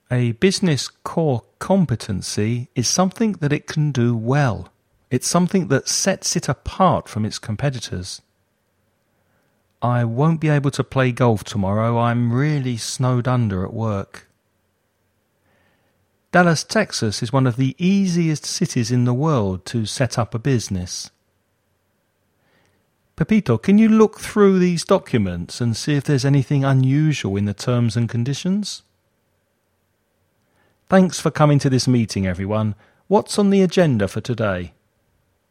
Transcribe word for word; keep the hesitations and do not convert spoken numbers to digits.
A business core competency is something that it can do well. It's something that sets it apart from its competitors. I won't be able to play golf tomorrow. I'm really snowed under at work. Dallas, Texas is one of the easiest cities in the world to set up a business. Pepito, can you look through these documents and see if there's anything unusual in the terms and conditions? Thanks for coming to this meeting, everyone. What's on the agenda for today?